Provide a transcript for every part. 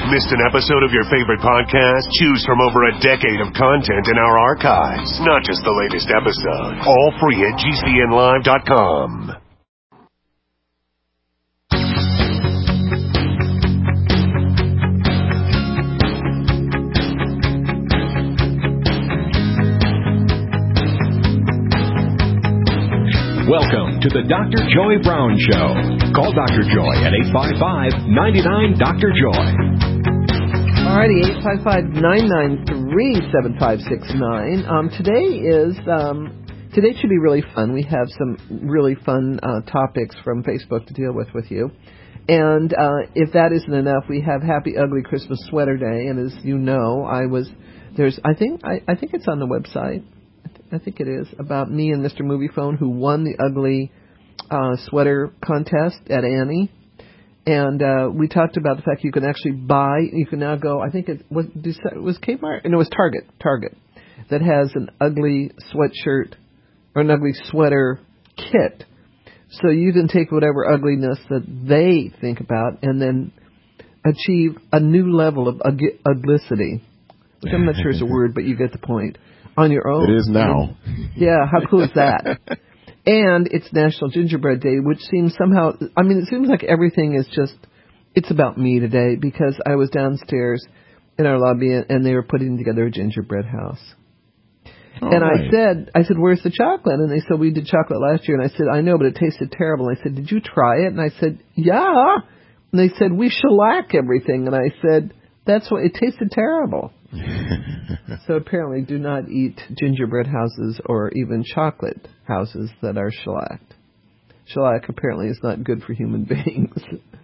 Missed an episode of your favorite podcast? Choose from over a decade of content in our archives, not just the latest episode. All free at GCNlive.com. Welcome to the Dr. Joy Brown Show. Call Dr. Joy at 855-99-DR-JOY. Alrighty, 855-993-7569. Today should be really fun. We have some really fun topics from Facebook to deal with you. And if that isn't enough, we have Happy Ugly Christmas Sweater Day. And as you know, I think it's on the website. I think it is, about me and Mr. Movie Phone, who won the ugly sweater contest at Annie. And we talked about the fact you can actually buy, you can now go, I think it was Kmart? And it was Target, that has an ugly sweatshirt or an ugly sweater kit. So you can take whatever ugliness that they think about and then achieve a new level of uglicity, which I'm not sure is a word, but you get the point. On your own. It is now. Yeah, how cool is that? And it's National Gingerbread Day, which seems somehow, it seems like everything is just, it's about me today, because I was downstairs in our lobby and they were putting together a gingerbread house. And right. I said, where's the chocolate? And they said, we did chocolate last year. And I said, I know, but it tasted terrible. And I said, did you try it? And I said, yeah. And they said, we shellac everything. And I said, that's what, it tasted terrible. So apparently do not eat gingerbread houses or even chocolate houses that are shellacked. Shellac apparently is not good for human beings.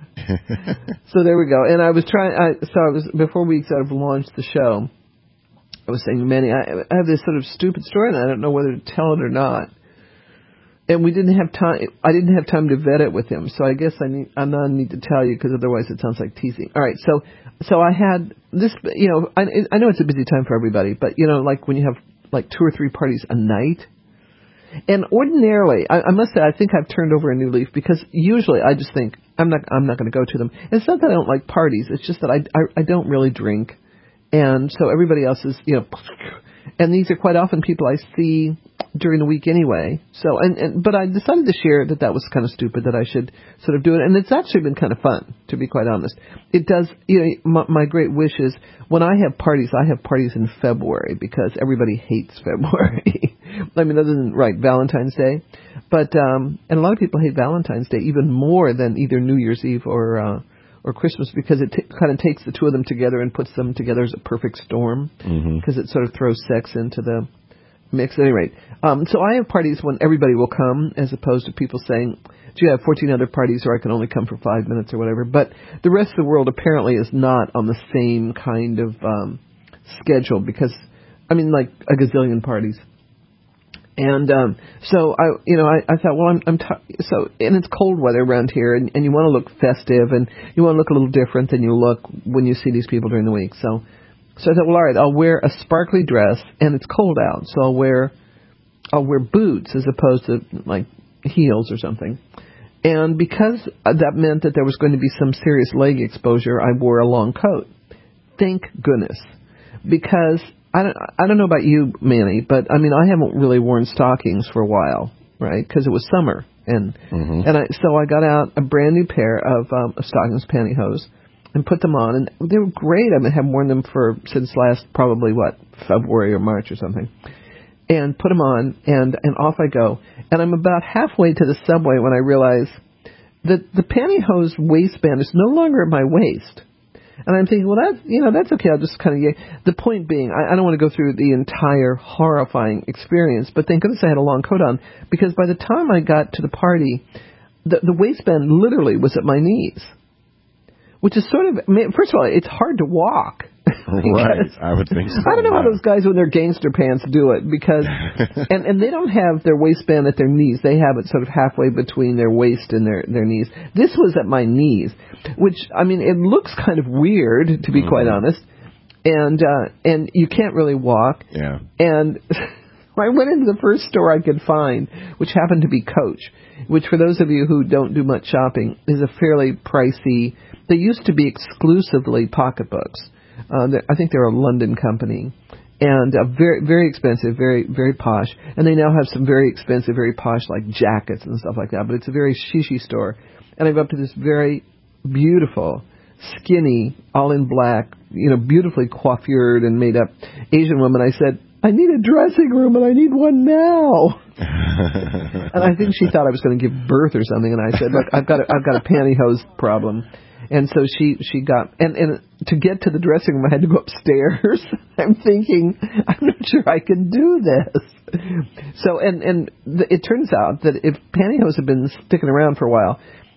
So there we go. And I was before we sort of launched the show, I was saying, Manny, I have this sort of stupid story and I don't know whether to tell it or not. And I didn't have time to vet it with him. So I guess I need to tell you, because otherwise it sounds like teasing. All right. So I had this, I know it's a busy time for everybody, but like when you have like 2 or 3 parties a night. And ordinarily, I must say, I think I've turned over a new leaf, because usually I just think I'm not going to go to them. And it's not that I don't like parties. It's just that I don't really drink. And so everybody else is, and these are quite often people I see during the week anyway. So, but I decided this year that was kind of stupid, that I should sort of do it. And it's actually been kind of fun, to be quite honest. It does, my great wish is when I have parties in February, because everybody hates February. Other than, Valentine's Day. But, and a lot of people hate Valentine's Day even more than either New Year's Eve or Christmas, because it kind of takes the two of them together and puts them together as a perfect storm, because it sort of throws sex into the mix. At any rate, so I have parties when everybody will come, as opposed to people saying, gee, I have 14 other parties, or I can only come for 5 minutes or whatever. But the rest of the world apparently is not on the same kind of schedule, because, like a gazillion parties. And so I thought, well, and it's cold weather around here, and you want to look festive, and you want to look a little different than you look when you see these people during the week. So I thought, well, all right, I'll wear a sparkly dress, and it's cold out, so I'll wear boots as opposed to like heels or something. And because that meant that there was going to be some serious leg exposure, I wore a long coat. Thank goodness, because I don't know about you, Manny, but I haven't really worn stockings for a while, right? Because it was summer, and so I got out a brand new pair of stockings, pantyhose, and put them on, and they were great. I haven't worn them since last probably February or March or something, and put them on, and off I go, and I'm about halfway to the subway when I realize that the pantyhose waistband is no longer at my waist. And I'm thinking, well, that's okay. I'll just kind of, the point being, I don't want to go through the entire horrifying experience, but thank goodness I had a long coat on, because by the time I got to the party, the waistband literally was at my knees, which is sort of, first of all, it's hard to walk. Right, I would think so. I don't know how those guys with their gangster pants do it, because, and they don't have their waistband at their knees. They have it sort of halfway between their waist and their knees. This was at my knees, which, it looks kind of weird, to be quite honest. And you can't really walk. Yeah. And I went into the first store I could find, which happened to be Coach, which for those of you who don't do much shopping is a fairly pricey. They used to be exclusively pocketbooks. I think they're a London company, and very, very expensive, very, very posh. And they now have some very expensive, very posh like jackets and stuff like that. But it's a very shishy store. And I go up to this very beautiful, skinny, all in black, beautifully coiffured and made up Asian woman. I said, I need a dressing room and I need one now. And I think she thought I was going to give birth or something. And I said, look, I've got a pantyhose problem. And so she got, and to get to the dressing room, I had to go upstairs. I'm thinking, I'm not sure I can do this. So, it turns out that if pantyhose have been sticking around for a while,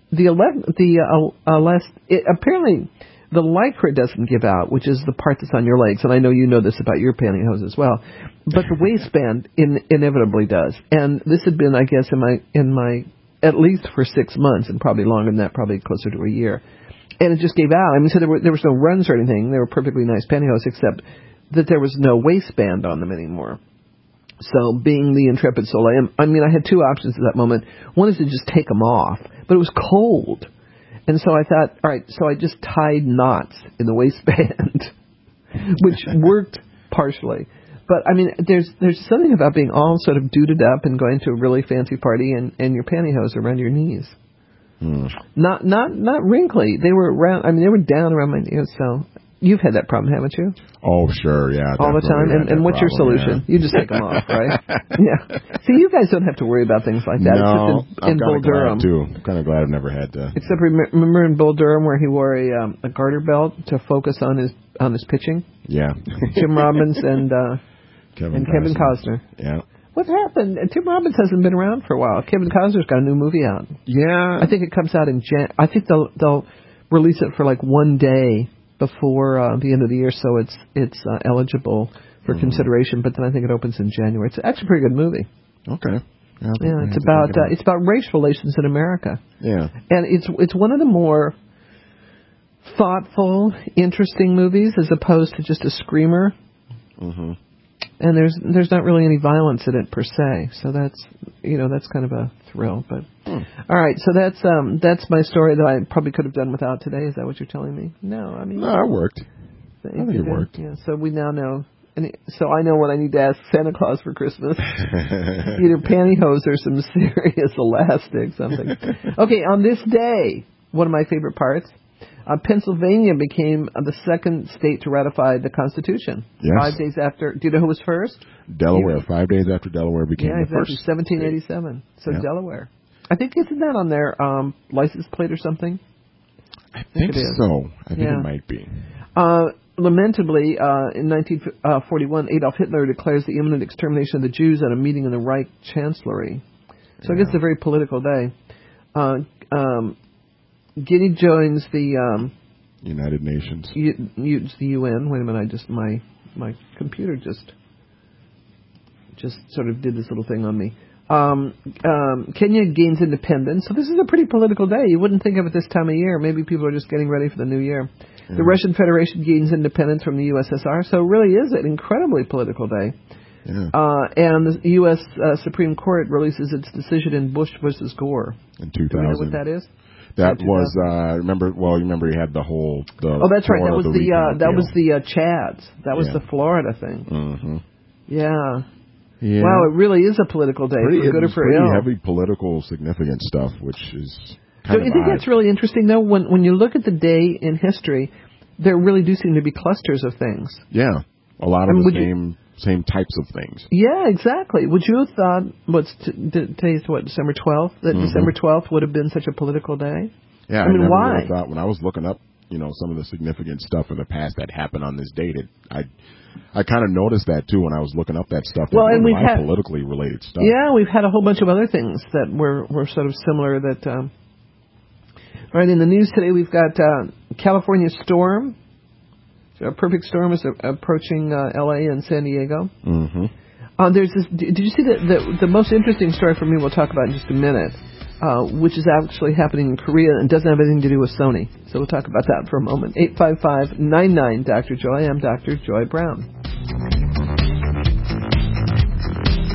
apparently the lycra doesn't give out, which is the part that's on your legs. And I know you know this about your pantyhose as well. But the waistband inevitably does. And this had been, I guess, in my at least for 6 months, and probably longer than that, probably closer to a year. And it just gave out. I mean, so there was no runs or anything. They were perfectly nice pantyhose, except that there was no waistband on them anymore. So being the intrepid soul I am, I had two options at that moment. One is to just take them off, but it was cold. And so I thought, all right, so I just tied knots in the waistband, which worked partially. But, there's something about being all sort of duded up and going to a really fancy party and your pantyhose around your knees. Not wrinkly. They were around. They were down around my knees. So you've had that problem, haven't you? Oh, sure, yeah. All the time. And what's your solution? Yeah. You just take them off, right? Yeah. See, you guys don't have to worry about things like that. No, it's just in Bull Durham. I'm kind of glad I've never had to. Except remember in Bull Durham where he wore a garter belt to focus on his pitching. Yeah. Jim Robbins and Kevin Costner. Yeah. What happened? Tim Robbins hasn't been around for a while. Kevin Costner's got a new movie out. Yeah. I think it comes out in I think they'll release it for like one day before the end of the year, so it's eligible for consideration. But then I think it opens in January. It's actually a pretty good movie. Okay. Yeah, it's about race relations in America. Yeah. And it's one of the more thoughtful, interesting movies as opposed to just a screamer. Mm-hmm. And there's not really any violence in it per se, so that's kind of a thrill. But all right, so that's my story that I probably could have done without today. Is that what you're telling me? No, no, it worked. I think it worked. Yeah, so we now know, so I know what I need to ask Santa Claus for Christmas. Either pantyhose or some serious elastic, something. Okay, on this day, one of my favorite parts. Pennsylvania became the second state to ratify the Constitution. Yes. 5 days after. Do you know who was first? Delaware. 5 days after Delaware became the first. 1787. So yeah. Delaware. I think, isn't that on their license plate or something? I think so. I think it might be. Lamentably, in 1941, Adolf Hitler declares the imminent extermination of the Jews at a meeting in the Reich Chancellery. So I guess it's a very political day. Guinea joins the United Nations. The UN. Wait a minute, my computer just sort of did this little thing on me. Kenya gains independence. So this is a pretty political day. You wouldn't think of it this time of year. Maybe people are just getting ready for the new year. Yeah. The Russian Federation gains independence from the USSR. So it really is an incredibly political day. Yeah. And the U.S. Supreme Court releases its decision in Bush versus Gore. In 2000. Do you know what that is? That was remember you had the whole that's right. That was the Chads. That was Yeah. the Florida thing. Mm-hmm. Yeah. Yeah. Wow, it really is a political day, for good or for ill. Heavy political significant stuff, which is kind Don't you think that's really interesting, though? When you look at the day in history, there really do seem to be clusters of things. Yeah, a lot of the same types of things. Yeah, exactly. Would you have thought, today's December 12th, that December 12th would have been such a political day? Yeah, I mean, why? Really thought when I was looking up, some of the significant stuff in the past that happened on this date, I kind of noticed that too when I was looking up that stuff. Well, and we've had politically related stuff. Yeah, we've had a whole bunch of other things that were sort of similar. That all right, in the news today, we've got California storm. So a perfect storm is approaching L.A. and San Diego. Mm-hmm. There's this. Did you see the most interesting story for me? We'll talk about in just a minute. Which is actually happening in Korea and doesn't have anything to do with Sony. So we'll talk about that for a moment. 855-99 Dr. Joy. I'm Dr. Joy Brown.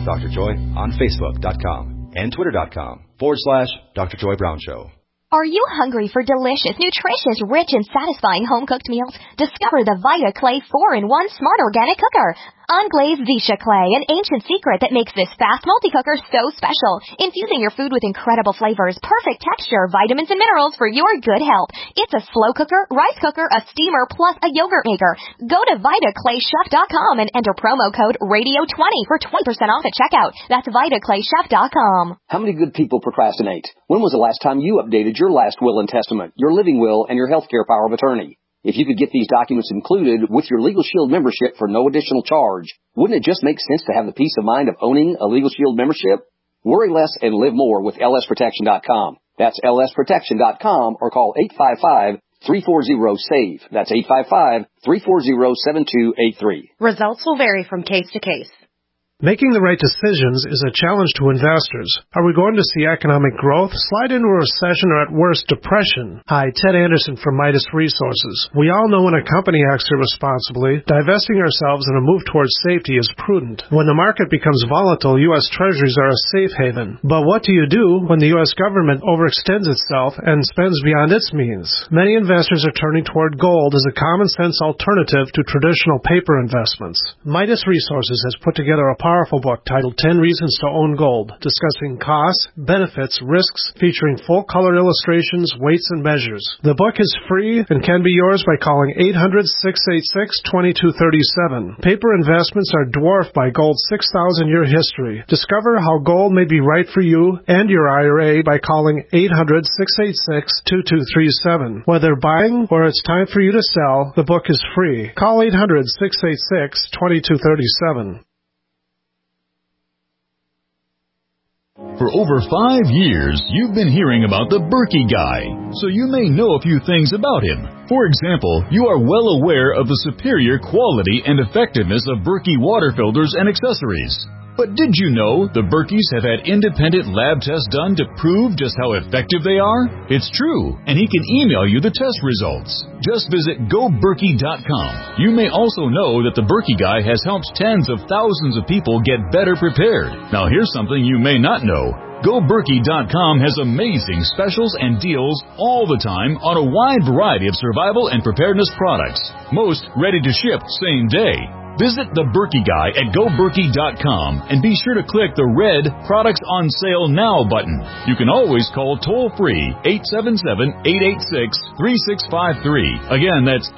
with Dr. Joy on Facebook.com and Twitter.com/Dr. Joy Brown Show. Are you hungry for delicious, nutritious, rich, and satisfying home-cooked meals? Discover the Vita Clay 4-in-1 Smart Organic Cooker. Unglazed Zisha clay, an ancient secret that makes this fast multi-cooker so special. Infusing your food with incredible flavors, perfect texture, vitamins, and minerals for your good health. It's a slow cooker, rice cooker, a steamer, plus a yogurt maker. Go to VitaClayChef.com and enter promo code RADIO20 for 20% off at checkout. That's VitaClayChef.com. How many good people procrastinate? When was the last time you updated your last will and testament, your living will, and your healthcare power of attorney? If you could get these documents included with your Legal Shield membership for no additional charge, wouldn't it just make sense to have the peace of mind of owning a Legal Shield membership? Worry less and live more with lsprotection.com. That's lsprotection.com or call 855-340-SAVE. That's 855-340-7283. Results will vary from case to case. Making the right decisions is a challenge to investors. Are we going to see economic growth, slide into a recession, or at worst, depression? Hi, Ted Anderson from Midas Resources. We all know when a company acts irresponsibly, divesting ourselves in a move towards safety is prudent. When the market becomes volatile, U.S. Treasuries are a safe haven. But what do you do when the U.S. government overextends itself and spends beyond its means? Many investors are turning toward gold as a common-sense alternative to traditional paper investments. Midas Resources has put together a powerful book titled 10 Reasons to Own Gold, discussing costs, benefits, risks, featuring full-color illustrations, weights, and measures. The book is free and can be yours by calling 800-686-2237. Paper investments are dwarfed by gold's 6,000-year history. Discover how gold may be right for you and your IRA by calling 800-686-2237. Whether buying or it's time for you to sell, the book is free. Call 800-686-2237. For over 5 years, you've been hearing about the Berkey Guy, so you may know a few things about him. For example, you are well aware of the superior quality and effectiveness of Berkey water filters and accessories. But did you know the Berkeys have had independent lab tests done to prove just how effective they are? It's true, and he can email you the test results. Just visit GoBerkey.com. You may also know that the Berkey Guy has helped tens of thousands of people get better prepared. Now here's something you may not know. GoBerkey.com has amazing specials and deals all the time on a wide variety of survival and preparedness products. Most ready to ship same day. Visit the Berkey Guy at GoBerkey.com and be sure to click the red Products on Sale Now button. You can always call toll-free 877-886-3653. Again, that's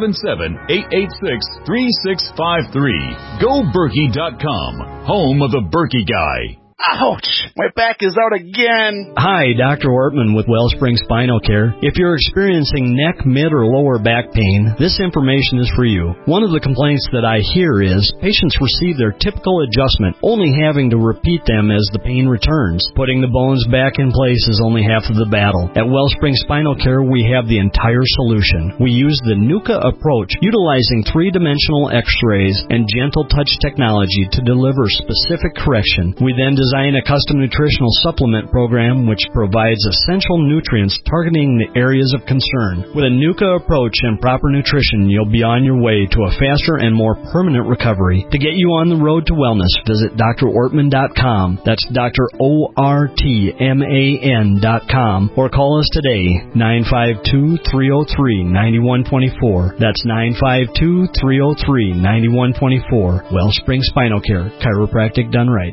877-886-3653. GoBerkey.com, home of the Berkey Guy. Ouch! My back is out again. Hi, Dr. Ortman with Wellspring Spinal Care. If you're experiencing neck, mid, or lower back pain, this information is for you. One of the complaints that I hear is patients receive their typical adjustment, only having to repeat them as the pain returns. Putting the bones back in place is only half of the battle. At Wellspring Spinal Care, we have the entire solution. We use the NUCA approach, utilizing three-dimensional x-rays and gentle touch technology to deliver specific correction. We then design a custom nutritional supplement program which provides essential nutrients targeting the areas of concern. With a NUCA approach and proper nutrition, you'll be on your way to a faster and more permanent recovery. To get you on the road to wellness, visit drortman.com. That's drortman.com, or call us today, 952-303-9124. That's 952-303-9124. Wellspring Spinal Care, chiropractic done right.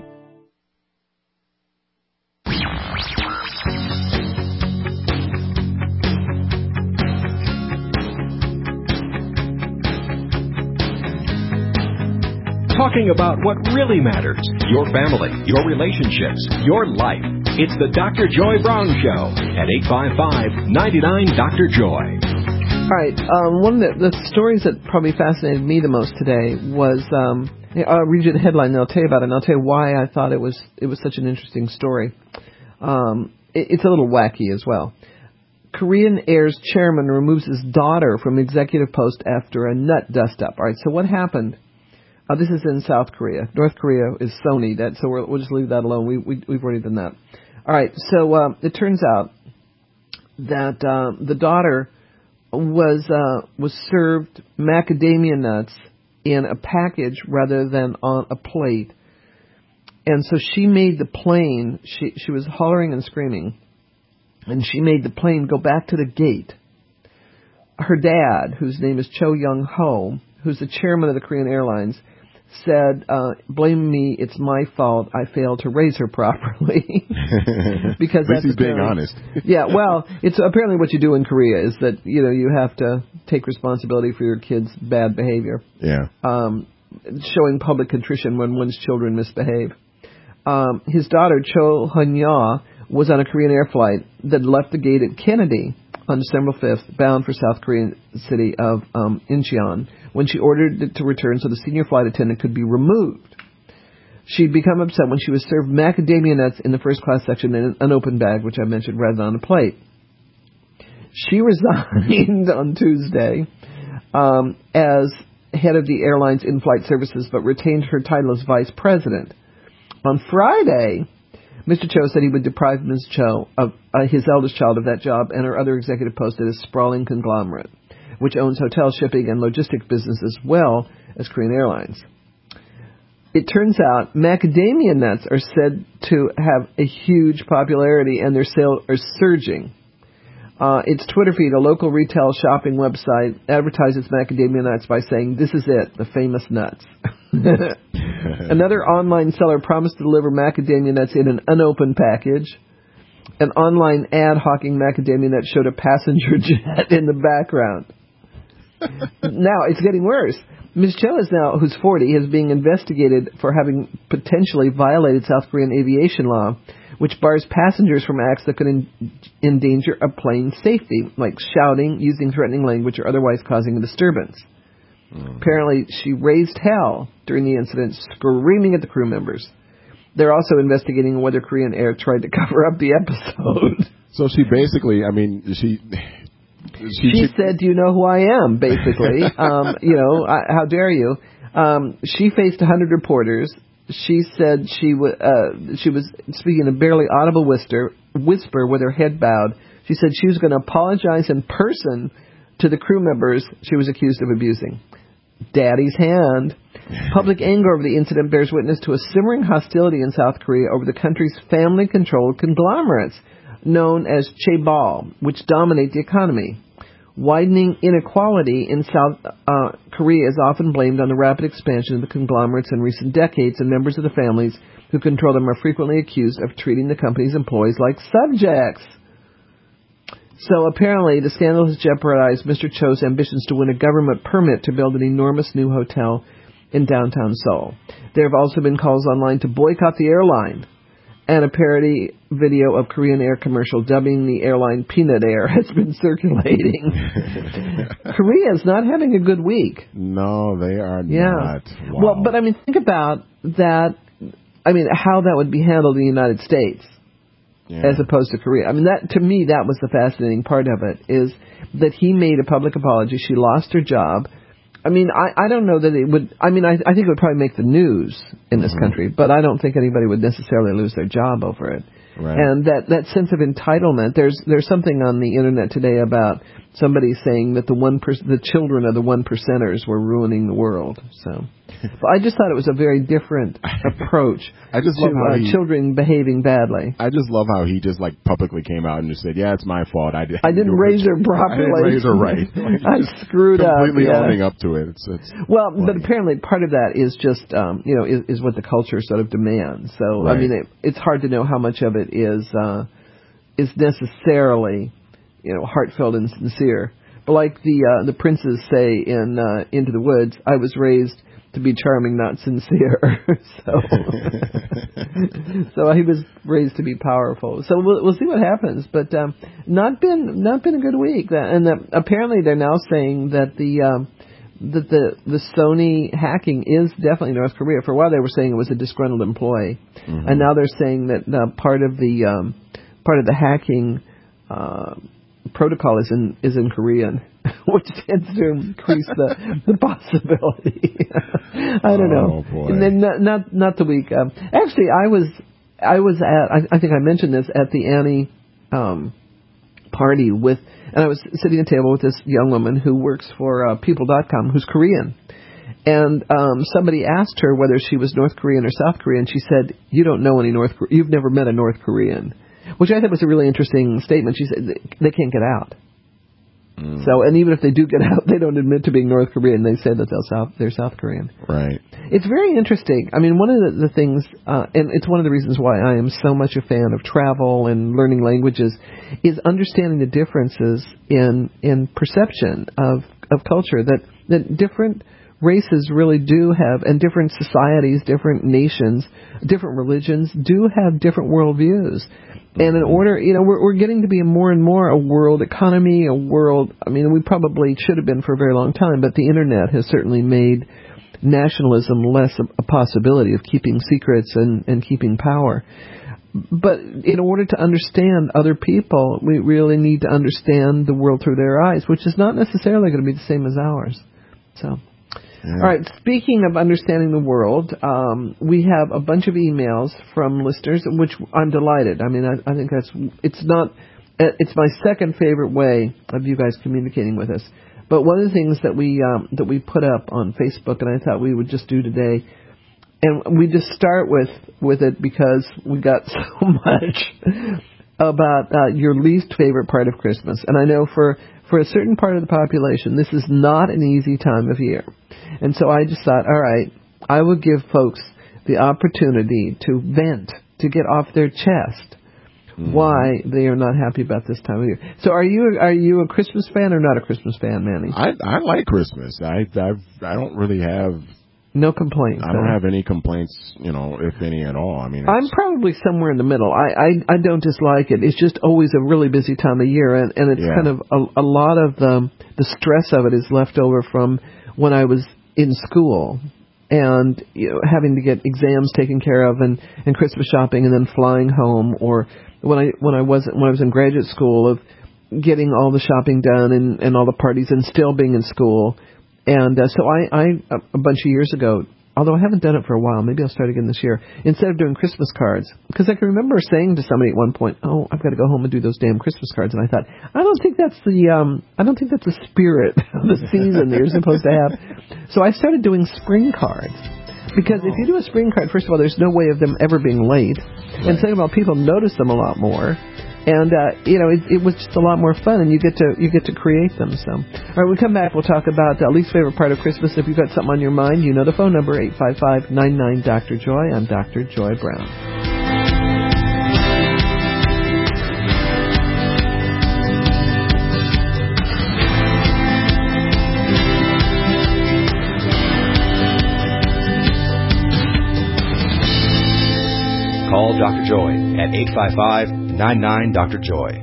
Talking about what really matters, your family, your relationships, your life. It's the Dr. Joy Brown Show at 855-99-DR-JOY. All right, one of the stories that probably fascinated me the most today was, I'll read you the headline and I'll tell you about it, and I'll tell you why I thought it was such an interesting story. It's a little wacky as well. Korean Air's chairman removes his daughter from executive post after a nut dust-up. All right, so what happened? This is in South Korea. North Korea is Sony, so we'll just leave that alone. We've already done that. All right, so it turns out that the daughter was served macadamia nuts in a package rather than on a plate. And so she made the plane, she was hollering and screaming, and she made the plane go back to the gate. Her dad, whose name is Cho Young-ho, who's the chairman of the Korean Airlines, said, blame me, it's my fault, I failed to raise her properly. Because that's he's being honest. Yeah, well, it's apparently what you do in Korea is that, you have to take responsibility for your kids' bad behavior. Yeah. Showing public contrition when one's children misbehave. His daughter, Cho Hun-ya, was on a Korean Air flight that left the gate at Kennedy on December 5th, bound for South Korean city of Incheon, when she ordered it to return so the senior flight attendant could be removed. She'd become upset when she was served macadamia nuts in the first class section in an unopened bag, which I mentioned, rather than on a plate. She resigned on Tuesday as head of the airline's in-flight services, but retained her title as vice president. On Friday, Mr. Cho said he would deprive Ms. Cho of his eldest child of that job and her other executive post at a sprawling conglomerate, which owns hotel, shipping, and logistics business as well as Korean Airlines. It turns out macadamia nuts are said to have a huge popularity, and their sales are surging. Its Twitter feed, a local retail shopping website, advertises macadamia nuts by saying, "This is it, the famous nuts." Another online seller promised to deliver macadamia nuts in an unopened package. An online ad hawking macadamia nuts showed a passenger jet in the background. Now, it's getting worse. Ms. Cho is now, who's 40, is being investigated for having potentially violated South Korean aviation law, which bars passengers from acts that could endanger a plane's safety, like shouting, using threatening language, or otherwise causing a disturbance. Apparently, she raised hell during the incident, screaming at the crew members. They're also investigating whether Korean Air tried to cover up the episode. So she basically, she said, "Do you know who I am?" Basically, how dare you? She faced 100 reporters. She said she was speaking in a barely audible whisper with her head bowed. She said she was going to apologize in person to the crew members she was accused of abusing. Daddy's hand. Public anger over the incident bears witness to a simmering hostility in South Korea over the country's family-controlled conglomerates, known as chaebol, which dominate the economy. Widening inequality in South Korea is often blamed on the rapid expansion of the conglomerates in recent decades, and members of the families who control them are frequently accused of treating the company's employees like subjects. So apparently the scandal has jeopardized Mr. Cho's ambitions to win a government permit to build an enormous new hotel in downtown Seoul. There have also been calls online to boycott the airline, and a parody video of Korean Air commercial dubbing the airline Peanut Air has been circulating. Korea is not having a good week. No, they are not. Wow. Well, but think about that. How that would be handled in the United States as opposed to Korea. That, to me, that was the fascinating part of it, is that he made a public apology. She lost her job. I don't know that it would. I think it would probably make the news in this country, but I don't think anybody would necessarily lose their job over it. Right. And that sense of entitlement. There's something on the internet today about somebody saying that the children of the 1%ers were ruining the world. So, but I just thought it was a very different approach to children behaving badly. I just love how he just publicly came out and just said, "Yeah, it's my fault. I didn't raise her properly. I didn't raise her right. I screwed up." Completely owning up to it. But apparently part of that is just is what the culture sort of demands. So right. It's hard to know how much of it is necessarily heartfelt and sincere. But like the princes say in Into the Woods, I was raised to be charming, not sincere. So he was raised to be powerful. So we'll see what happens. But not been a good week. Apparently they're now saying that the Sony hacking is definitely North Korea. For a while they were saying it was a disgruntled employee, and now they're saying that part of the hacking protocol is in Korean, which tends to increase the possibility. I don't know. Oh boy. And then not the week. Actually, I was at, I think I mentioned this, at the Annie party and I was sitting at a table with this young woman who works for People.com, who's Korean. And somebody asked her whether she was North Korean or South Korean. She said, "You don't know any you've never met a North Korean," which I thought was a really interesting statement. She said they can't get out. So, and even if they do get out, they don't admit to being North Korean. They say that they're South Korean. Right. It's very interesting. I mean, one of the things, and it's one of the reasons why I am so much a fan of travel and learning languages, is understanding the differences in perception of culture that different races really do have, and different societies, different nations, different religions do have different worldviews. And in order, we're getting to be more and more a world economy, we probably should have been for a very long time, but the internet has certainly made nationalism less a possibility of keeping secrets and keeping power. But in order to understand other people, we really need to understand the world through their eyes, which is not necessarily going to be the same as ours. So... All right, speaking of understanding the world, we have a bunch of emails from listeners, which I'm delighted. I mean, I think it's my second favorite way of you guys communicating with us. But one of the things that we put up on Facebook, and I thought we would just do today, and we just start with it because we got so much about your least favorite part of Christmas. And I know for a certain part of the population, this is not an easy time of year. And so I just thought, all right, I will give folks the opportunity to vent, to get off their chest why they are not happy about this time of year. So are you a Christmas fan or not a Christmas fan, Manny? I like Christmas. I don't really have... No complaints. I don't have any complaints, if any at all. I mean, I'm probably somewhere in the middle. I don't dislike it. It's just always a really busy time of year, and it's kind of a lot of the stress of it is left over from when I was in school and having to get exams taken care of and Christmas shopping and then flying home, or when I was in graduate school of getting all the shopping done and all the parties and still being in school. And so I a bunch of years ago, although I haven't done it for a while, maybe I'll start again this year, instead of doing Christmas cards, because I can remember saying to somebody at one point, "Oh, I've got to go home and do those damn Christmas cards," and I thought, I don't think that's the spirit of the season that you're supposed to have. So I started doing spring cards. Because if you do a spring card, first of all, there's no way of them ever being late, and second of all, people notice them a lot more. And it was just a lot more fun, and you get to create them. So, all right, when we come back, we'll talk about least favorite part of Christmas. If you've got something on your mind, the phone number 855-99-Dr. Joy. I'm Dr. Joy Brown. Call Dr. Joy at 855-99-Dr.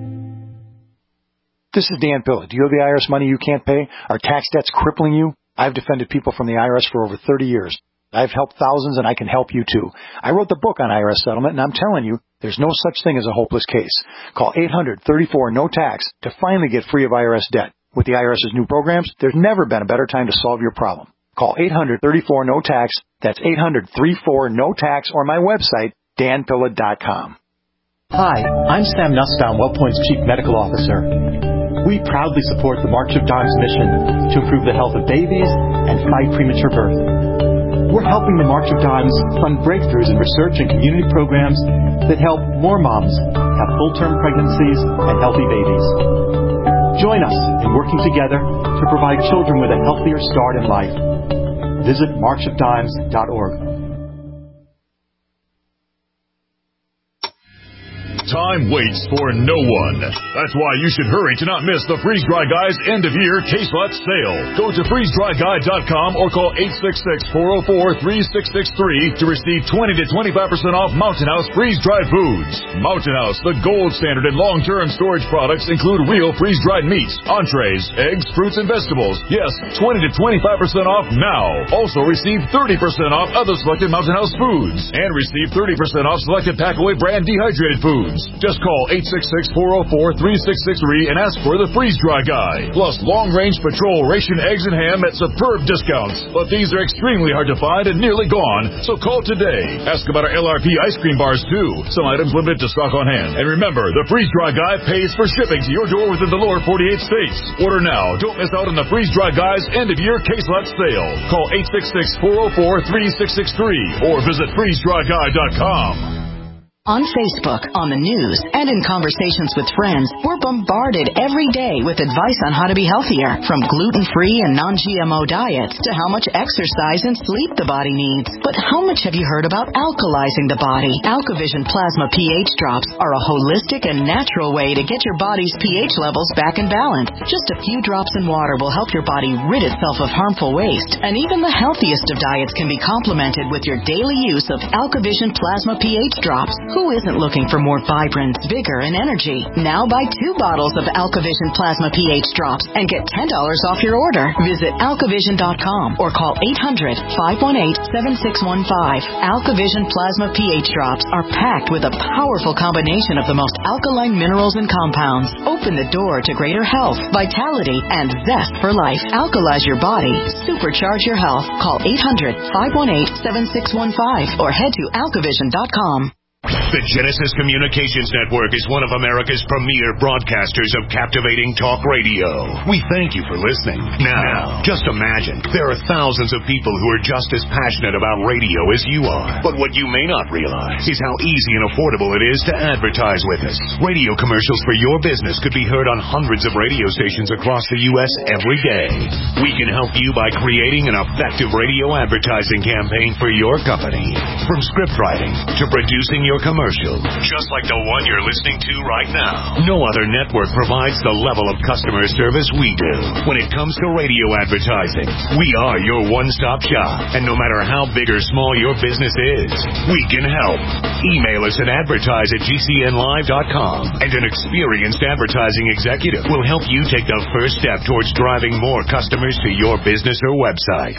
This is Dan Pilla. Do you have the IRS money you can't pay? Are tax debts crippling you? I've defended people from the IRS for over 30 years. I've helped thousands, and I can help you too. I wrote the book on IRS settlement, and I'm telling you, there's no such thing as a hopeless case. Call 800-34-NO-TAX to finally get free of IRS debt. With the IRS's new programs, there's never been a better time to solve your problem. Call 800-34-NO-TAX. That's 800-34-NO-TAX, or my website, danpilla.com. Hi, I'm Sam Nussbaum, WellPoint's Chief Medical Officer. We proudly support the March of Dimes mission to improve the health of babies and fight premature birth. We're helping the March of Dimes fund breakthroughs in research and community programs that help more moms have full-term pregnancies and healthy babies. Join us in working together to provide children with a healthier start in life. Visit marchofdimes.org. Time waits for no one. That's why you should hurry to not miss the Freeze Dry Guy's end-of-year case lot sale. Go to freezedryguy.com or call 866-404-3663 to receive 20 to 25% off Mountain House freeze-dried foods. Mountain House, the gold standard in long-term storage products, include real freeze-dried meats, entrees, eggs, fruits, and vegetables. Yes, 20 to 25% off now. Also receive 30% off other selected Mountain House foods and receive 30% off selected Packaway brand dehydrated foods. items. Just call 866-404-3663 and ask for the freeze-dry guy. Plus, long-range patrol ration eggs and ham at superb discounts. But these are extremely hard to find and nearly gone, so call today. Ask about our LRP ice cream bars, too. Some items limited to stock on hand. And remember, the freeze-dry guy pays for shipping to your door within the lower 48 states. Order now. Don't miss out on the freeze-dry guy's end-of-year case lot sale. Call 866-404-3663 or visit freezedryguy.com. On Facebook, on the news, and in conversations with friends, we're bombarded every day with advice on how to be healthier, from gluten-free and non-GMO diets to how much exercise and sleep the body needs. But how much have you heard about alkalizing the body? AlkaVision Plasma pH drops are a holistic and natural way to get your body's pH levels back in balance. Just a few drops in water will help your body rid itself of harmful waste, and even the healthiest of diets can be complemented with your daily use of AlkaVision Plasma pH drops. Who isn't looking for more vibrance, vigor, and energy? Now buy 2 bottles of AlkaVision Plasma pH drops and get $10 off your order. Visit alkavision.com or call 800-518-7615. AlkaVision Plasma pH drops are packed with a powerful combination of the most alkaline minerals and compounds. Open the door to greater health, vitality, and zest for life. Alkalize your body. Supercharge your health. Call 800-518-7615 or head to alkavision.com. The Genesis Communications Network is one of America's premier broadcasters of captivating talk radio. We thank you for listening. Now, just imagine, there are thousands of people who are just as passionate about radio as you are. But what you may not realize is how easy and affordable it is to advertise with us. Radio commercials for your business could be heard on hundreds of radio stations across the U.S. every day. We can help you by creating an effective radio advertising campaign for your company. From script writing to producing your commercial, just like the one you're listening to right now. No other network provides the level of customer service we do. When it comes to radio advertising, we are your one-stop shop. And no matter how big or small your business is, we can help. Email us at advertise@gcnlive.com, and an experienced advertising executive will help you take the first step towards driving more customers to your business or website.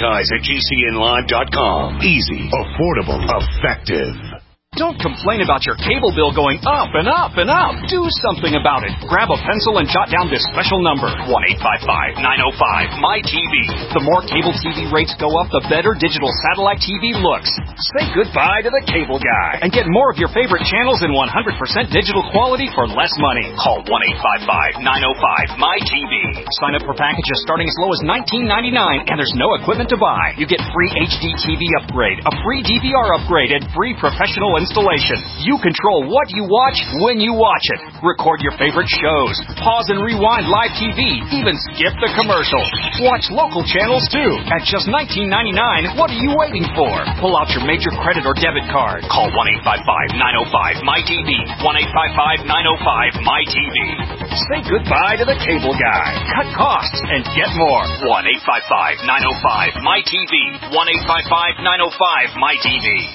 Advertise@gcnlive.com. Easy, affordable, effective. Don't complain about your cable bill going up and up and up. Do something about it. Grab a pencil and jot down this special number, 1-855-905-MY-TV. The more cable TV rates go up, the better digital satellite TV looks. Say goodbye to the cable guy and get more of your favorite channels in 100% digital quality for less money. Call 1-855-905-MY-TV. Sign up for packages starting as low as $19.99, and there's no equipment to buy. You get free HD TV upgrade, a free DVR upgrade, and free professional installation. You control what you watch when you watch it. Record your favorite shows. Pause and rewind live TV. Even skip the commercials. Watch local channels too. At just $19.99, what are you waiting for? Pull out your major credit or debit card. Call 1-855-905-MY-TV. 1-855-905-MY-TV. Say goodbye to the cable guy. Cut costs and get more. 1-855-905-MY-TV. 1-855-905-MY-TV.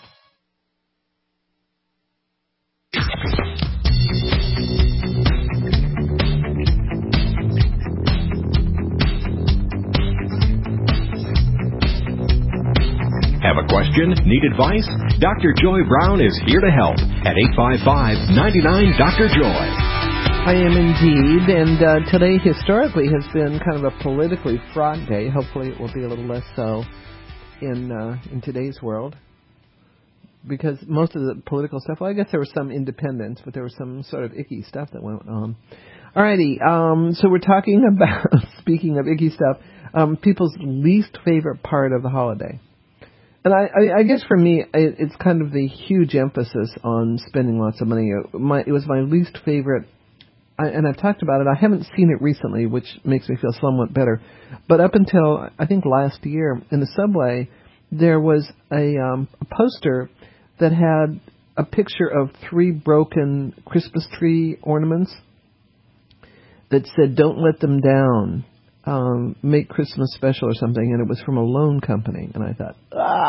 Have a question? Need advice? Dr. Joy Brown is here to help at 855-99-DR-JOY. I am indeed, and today historically has been kind of a politically fraught day. Hopefully it will be a little less so in today's world, because most of the political stuff, well, I guess there was some independence, but there was some sort of icky stuff that went on. Alrighty, so we're talking about, speaking of icky stuff, people's least favorite part of the holiday. And I guess for me, it's kind of the huge emphasis on spending lots of money. It was my least favorite, and I've talked about it. I haven't seen it recently, which makes me feel somewhat better. But up until, I think, last year, in the subway, there was a poster that had a picture of 3 broken Christmas tree ornaments that said, "Don't let them down. Make Christmas special," or something, and it was from a loan company. And I thought,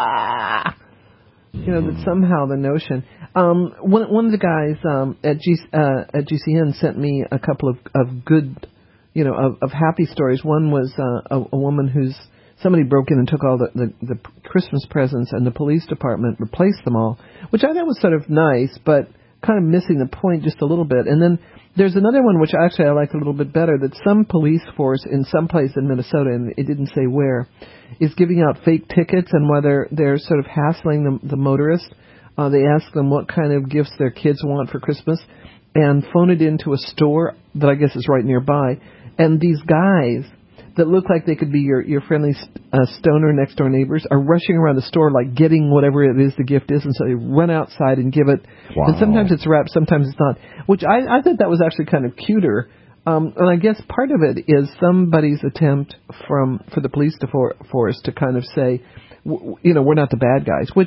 that somehow the notion. One of the guys at GCN sent me a couple of good, of happy stories. One was a woman somebody broke in and took all the Christmas presents, and the police department replaced them all, which I thought was sort of nice, but kind of missing the point just a little bit. And then there's another one which actually I like a little bit better, that some police force in some place in Minnesota, and it didn't say where, is giving out fake tickets, and whether they're sort of hassling the motorist. They ask them what kind of gifts their kids want for Christmas and phone it into a store that I guess is right nearby. And these guys that look like they could be your friendly stoner next door neighbors are rushing around the store like getting whatever it is the gift is, and so they run outside and give it. Wow. And sometimes it's wrapped, sometimes it's not, which I thought that was actually kind of cuter. And I guess part of it is somebody's attempt for the police force to kind of say, we're not the bad guys, which,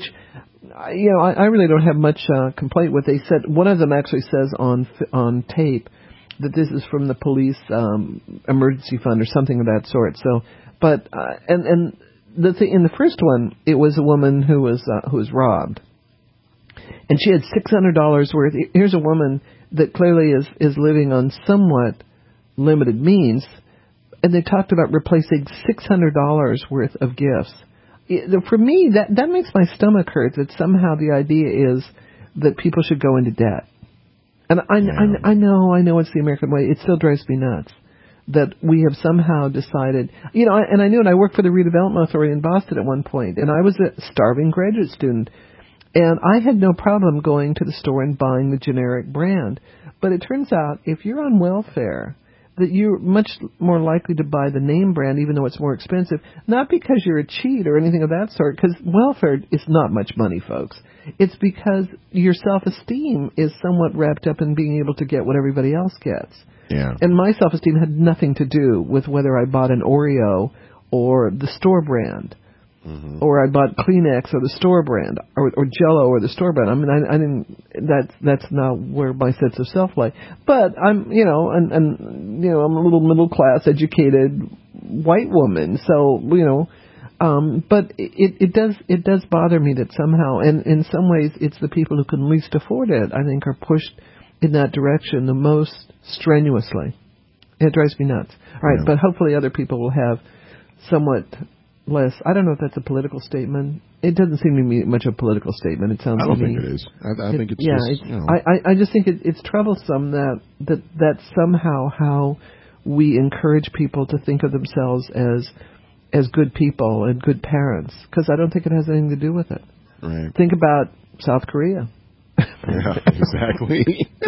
I really don't have much complaint with. They said, one of them actually says on tape that this is from the police emergency fund or something of that sort. So, but and the thing in the first one, it was a woman who was robbed, and she had $600 worth. Here's a woman that clearly is living on somewhat limited means, and they talked about replacing $600 worth of gifts. For me, that makes my stomach hurt. That somehow the idea is that people should go into debt. And I know it's the American way. It still drives me nuts that we have somehow decided, and I knew it. I worked for the Redevelopment Authority in Boston at one point, and I was a starving graduate student, and I had no problem going to the store and buying the generic brand. But it turns out if you're on welfare, that you're much more likely to buy the name brand, even though it's more expensive, not because you're a cheat or anything of that sort, because welfare is not much money, folks. It's because your self-esteem is somewhat wrapped up in being able to get what everybody else gets. Yeah. And my self-esteem had nothing to do with whether I bought an Oreo or the store brand. Mm-hmm. Or I bought Kleenex or the store brand, or Jell-O or the store brand. I mean, I didn't. That's not where my sense of self lay. But I'm, and I'm a little middle class, educated white woman. So, but it does bother me that somehow, and in some ways, it's the people who can least afford it, I think, are pushed in that direction the most strenuously. It drives me nuts. All right, but hopefully other people will have somewhat less. I don't know if that's a political statement. It doesn't seem to me much of a political statement. It sounds. I don't think it is. I think it's just. I just think it's troublesome that somehow how we encourage people to think of themselves as good people and good parents, because I don't think it has anything to do with it. Right. Think about South Korea. Yeah, exactly.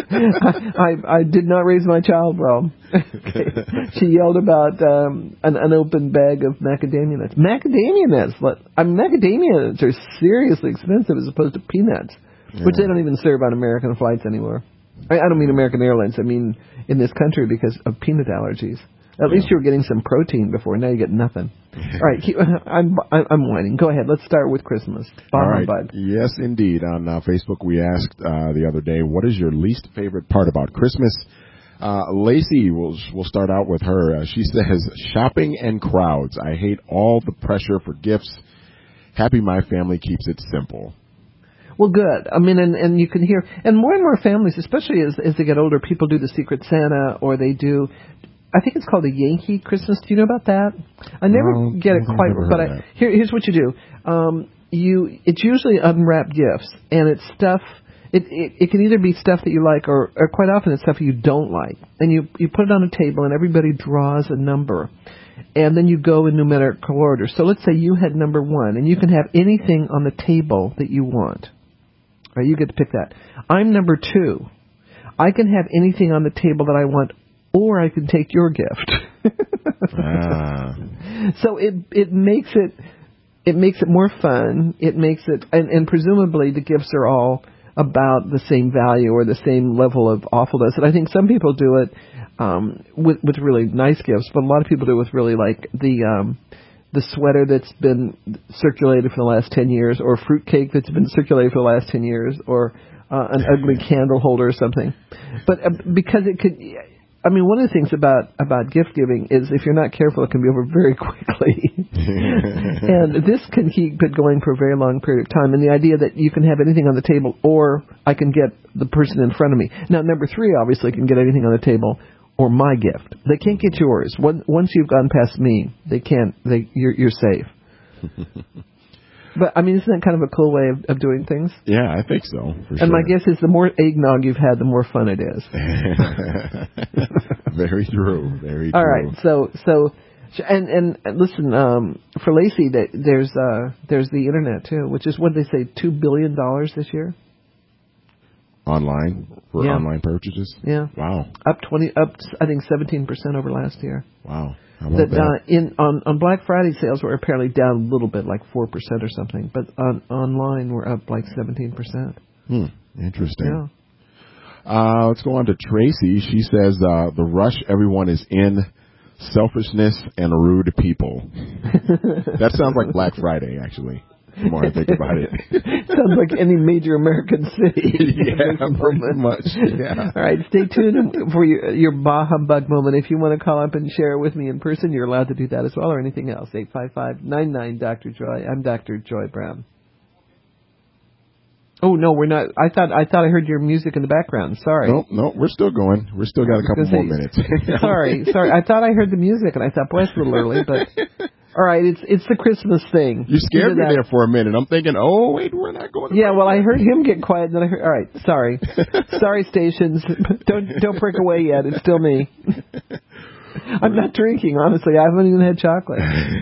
I did not raise my child well. She yelled about an unopened bag of macadamia nuts. Macadamia nuts? Macadamia nuts are seriously expensive as opposed to peanuts, which they don't even serve on American flights anymore. I don't mean American Airlines. I mean in this country because of peanut allergies. At least you were getting some protein before. Now you get nothing. All right, I'm whining. Go ahead. Let's start with Christmas. All right. Yes, indeed. On Facebook, we asked the other day, what is your least favorite part about Christmas? Lacey, we'll start out with her. She says, shopping and crowds. I hate all the pressure for gifts. Happy my family keeps it simple. Well, good. I mean, and you can hear, and more families, especially as they get older, people do the Secret Santa, or they do, I think it's called a Yankee Christmas. Do you know about that? I never get it quite, but here's what you do. It's usually unwrapped gifts, and it's stuff. It can either be stuff that you like, or quite often it's stuff you don't like. And you put it on a table, and everybody draws a number, and then you go in numerical order. So let's say you had number 1, and you can have anything on the table that you want. Right, you get to pick that. I'm number 2. I can have anything on the table that I want, or I can take your gift. So it makes it more fun. It makes it, and presumably the gifts are all about the same value or the same level of awfulness. And I think some people do it with really nice gifts, but a lot of people do it with really like the sweater that's been circulated for the last 10 years, or fruitcake that's been circulated for the last 10 years, or an ugly candle holder or something. But because it could. I mean, one of the things about gift giving is if you're not careful, it can be over very quickly. And this can keep it going for a very long period of time. And the idea that you can have anything on the table, or I can get the person in front of me. Now, number 3 obviously can get anything on the table, or my gift. They can't get yours. Once you've gone past me, they can't. You're safe. But, I mean, isn't that kind of a cool way of doing things? Yeah, I think so. For and my guess is the more eggnog you've had, the more fun it is. Very true. Very true. All right. So and listen, for Lacey, there's the internet too, which is what they say, $2 billion this year. Online for online purchases. Yeah. Wow. Up I think 17% over last year. Wow. How about that? On Black Friday, sales were apparently down a little bit, like 4% or something, but online we're up like 17%. Interesting. Yeah. Let's go on to Tracy. She says the rush everyone is in, selfishness and rude people. That sounds like Black Friday, actually. The more I think about it. Sounds like any major American city. Yeah, pretty much. Yeah. All right, stay tuned for your bah humbug moment. If you want to call up and share it with me in person, you're allowed to do that as well, or anything else. 855-99-Dr. Joy. I'm Dr. Joy Brown. Oh, no, we're not. I thought I heard your music in the background. Sorry. No, we're still going. We're still got a couple more minutes. Sorry. I thought I heard the music, and I thought, boy, it's a little early, but... All right, it's the Christmas thing. You scared me there for a minute. I'm thinking, oh, wait, we're not going to... Yeah, well, I heard him get quiet, and then I heard... All right, sorry. Sorry, stations. Don't break away yet. It's still me. I'm not drinking, honestly. I haven't even had chocolate.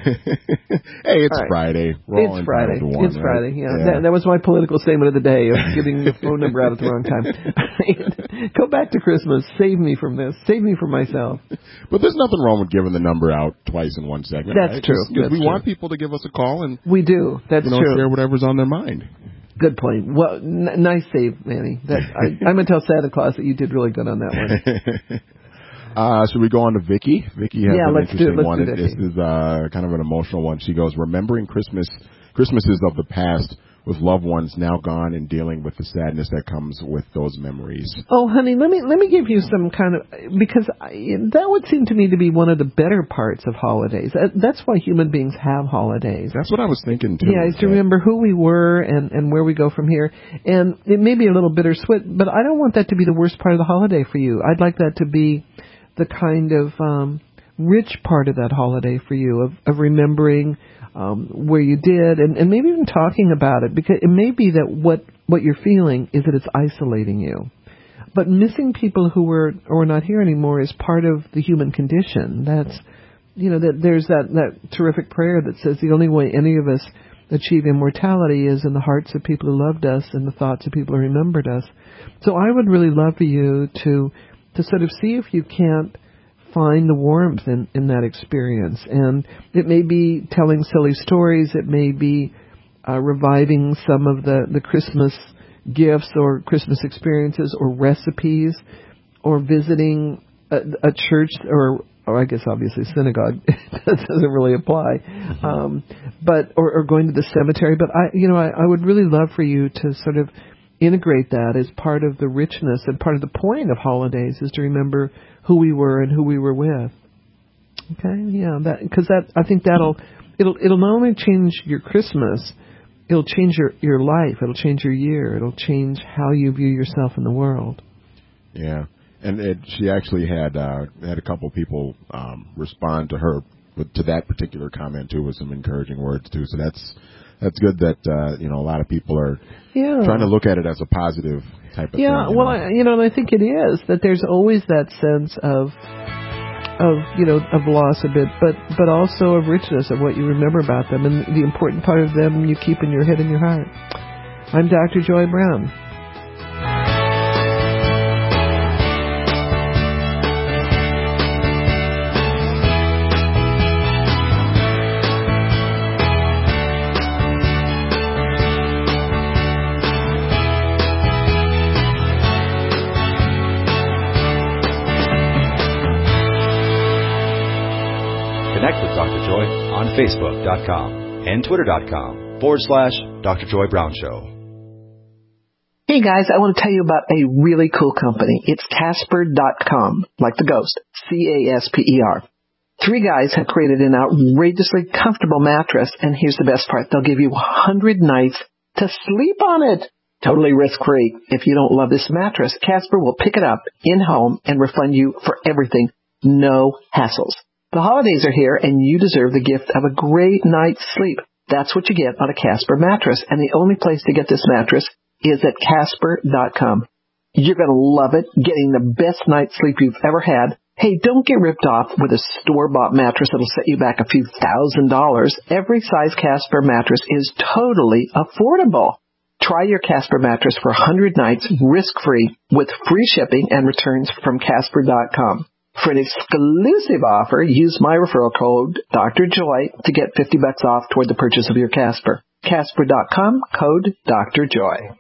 Hey, it's Friday. It's Friday. It's Friday, yeah. That was my political statement of the day, of giving the phone number out at the wrong time. Go back to Christmas. Save me from this. Save me from myself. But there's nothing wrong with giving the number out twice in one segment. That's true. Because we want people to give us a call and... We do. That's true. Share whatever's on their mind. Good point. Well, nice save, Manny. I'm going to tell Santa Claus that you did really good on that one. Should we go on to Vicky? Vicky has an interesting one. This is kind of an emotional one. She goes, remembering Christmases of the past with loved ones now gone and dealing with the sadness that comes with those memories. Oh, honey, let me give you some kind of, because that would seem to me to be one of the better parts of holidays. That's why human beings have holidays. That's what I was thinking too. Yeah, is to remember who we were and where we go from here. And it may be a little bittersweet, but I don't want that to be the worst part of the holiday for you. I'd like that to be the kind of rich part of that holiday for you, of remembering where you did, and maybe even talking about it, because it may be that what you're feeling is that it's isolating you. But missing people who are not here anymore is part of the human condition. That's, that there's that terrific prayer that says the only way any of us achieve immortality is in the hearts of people who loved us and the thoughts of people who remembered us. So I would really love for you to sort of see if you can't find the warmth in that experience. And it may be telling silly stories. It may be reviving some of the Christmas gifts or Christmas experiences or recipes, or visiting a church or I guess obviously synagogue doesn't really apply, but or going to the cemetery. But I would really love for you to sort of integrate that as part of the richness, and part of the point of holidays is to remember who we were and who we were with. Okay, yeah, because I think it'll not only change your Christmas, it'll change your life, it'll change your year, it'll change how you view yourself in the world. Yeah, and she actually had a couple people respond to her to that particular comment too, with some encouraging words too. So that's good that a lot of people are trying to look at it as a positive type of thing. Yeah, well, and I think it is that there's always that sense of loss a bit, but also of richness of what you remember about them, and the important part of them you keep in your head and your heart. I'm Dr. Joy Brown. Connect with Dr. Joy on Facebook.com and Twitter.com/Dr. Joy Brown Show. Hey guys, I want to tell you about a really cool company. It's Casper.com, like the ghost, CASPER. 3 guys have created an outrageously comfortable mattress, and here's the best part. They'll give you 100 nights to sleep on it. Totally risk-free. If you don't love this mattress, Casper will pick it up in-home and refund you for everything. No hassles. The holidays are here, and you deserve the gift of a great night's sleep. That's what you get on a Casper mattress, and the only place to get this mattress is at Casper.com. You're going to love it, getting the best night's sleep you've ever had. Hey, don't get ripped off with a store-bought mattress that'll set you back a few $1,000s. Every size Casper mattress is totally affordable. Try your Casper mattress for 100 nights risk-free with free shipping and returns from Casper.com. For an exclusive offer, use my referral code, Dr. Joy, to get $50 off toward the purchase of your Casper. Casper.com, code Dr. Joy.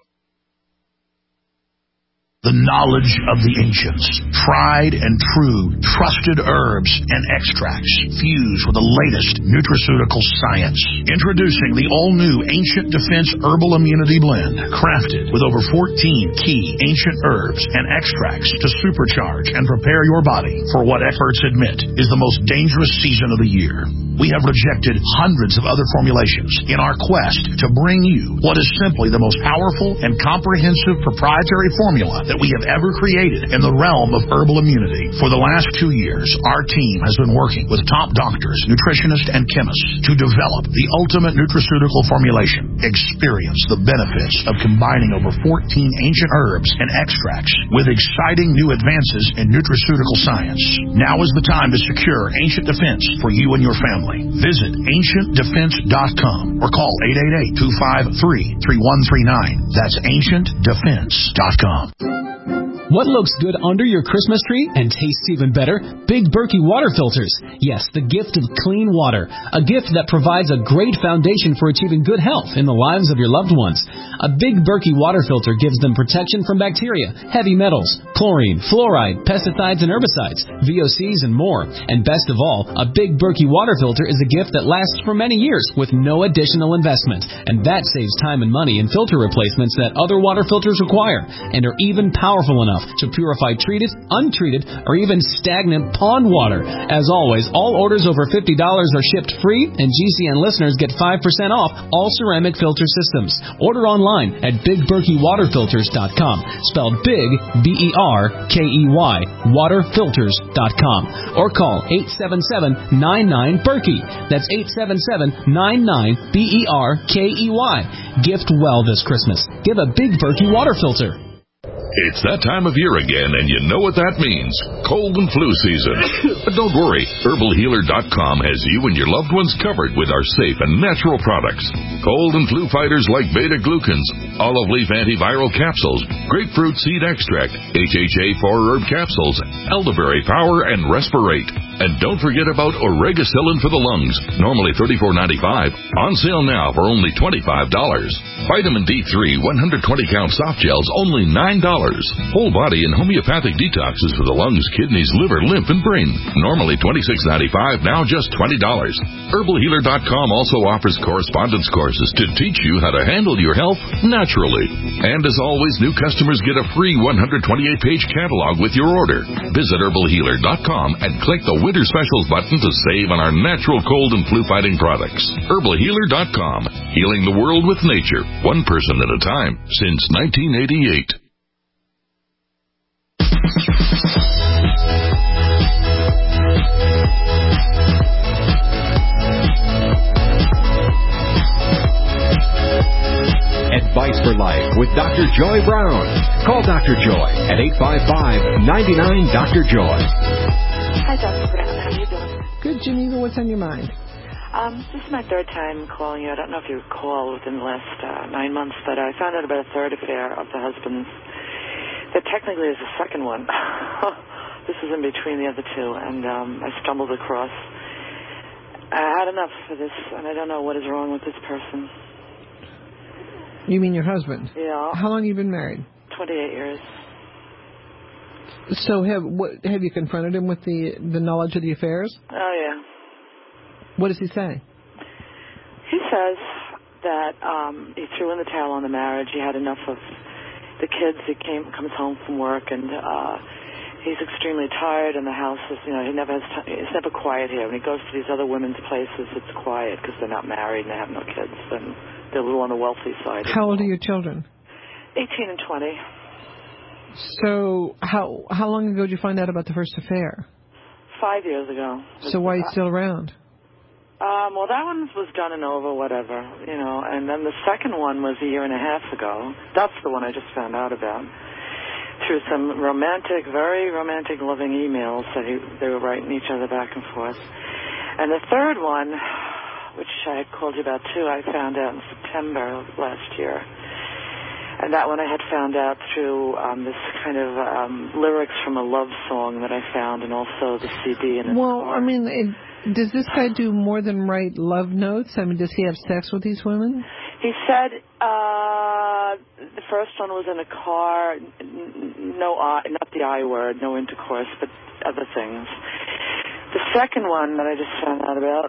The knowledge of the ancients, tried and true, trusted herbs and extracts fused with the latest nutraceutical science. Introducing the all-new Ancient Defense Herbal Immunity Blend, crafted with over 14 key ancient herbs and extracts to supercharge and prepare your body for what experts admit is the most dangerous season of the year. We have rejected hundreds of other formulations in our quest to bring you what is simply the most powerful and comprehensive proprietary formula that we have ever created in the realm of herbal immunity. For the last 2 years, our team has been working with top doctors, nutritionists, and chemists to develop the ultimate nutraceutical formulation. Experience the benefits of combining over 14 ancient herbs and extracts with exciting new advances in nutraceutical science. Now is the time to secure Ancient Defense for you and your family. Visit AncientDefense.com or call 888-253-3139. That's AncientDefense.com. What looks good under your Christmas tree and tastes even better? Big Berkey water filters. Yes, the gift of clean water. A gift that provides a great foundation for achieving good health in the lives of your loved ones. A Big Berkey water filter gives them protection from bacteria, heavy metals, chlorine, fluoride, pesticides and herbicides, VOCs and more. And best of all, a Big Berkey water filter is a gift that lasts for many years with no additional investment. And that saves time and money in filter replacements that other water filters require and are even powerful enough to purify treated, untreated, or even stagnant pond water. As always, all orders over $50 are shipped free, and GCN listeners get 5% off all ceramic filter systems. Order online at BigBerkeyWaterFilters.com, spelled Big, B-E-R-K-E-Y, waterfilters.com, or call 877-99-BERKEY. That's 877-99-BERKEY. Gift well this Christmas. Give a Big Berkey water filter. It's that time of year again, and you know what that means. Cold and flu season. But don't worry. HerbalHealer.com has you and your loved ones covered with our safe and natural products. Cold and flu fighters like beta-glucans, olive leaf antiviral capsules, grapefruit seed extract, HHA 4-herb capsules, elderberry power, and respirate. And don't forget about Oregacillin for the lungs, normally $34.95, on sale now for only $25. Vitamin D3 120-count soft gels, only $9. Whole body and homeopathic detoxes for the lungs, kidneys, liver, lymph, and brain, normally $26.95, now just $20. HerbalHealer.com also offers correspondence courses to teach you how to handle your health naturally. And as always, new customers get a free 128-page catalog with your order. Visit HerbalHealer.com and click the Winter Specials button to save on our natural cold and flu-fighting products. HerbalHealer.com, healing the world with nature, one person at a time, since 1988. Advice for Life with Dr. Joy Brown. Call Dr. Joy at 855-99-DR-JOY. Hi, Dr. Brown. How are you doing? Good, Geneva. What's on your mind? This is my third time calling you. I don't know if you recall within the last 9 months, but I found out about a third affair of the husband's. That technically is the second one. This is in between the other two, and I stumbled across. I had enough for this, and I don't know what is wrong with this person. You mean your husband? Yeah. How long have you been married? 28 years. So have you confronted him with the knowledge of the affairs? Oh, yeah. What does he say? He says that he threw in the towel on the marriage. He had enough of the kids. He comes home from work, and he's extremely tired, and the house is, he never has time. It's never quiet here. When he goes to these other women's places, it's quiet because they're not married and they have no kids, and they're a little on the wealthy side. How old are your children? 18 and 20. So how long ago did you find out about the first affair? 5 years ago. So why are you still around? Well, that one was done and over, whatever, and then the second one was a year and a half ago. That's the one I just found out about through some very romantic, loving emails that they were writing each other back and forth. And the third one, which I had called you about too, I found out in September of last year. And that one I had found out through this kind of lyrics from a love song that I found, and also the CD in his car. I mean, does this guy do more than write love notes? I mean, does he have sex with these women? He said the first one was in a car, not the I word, no intercourse, but other things. The second one that I just found out about,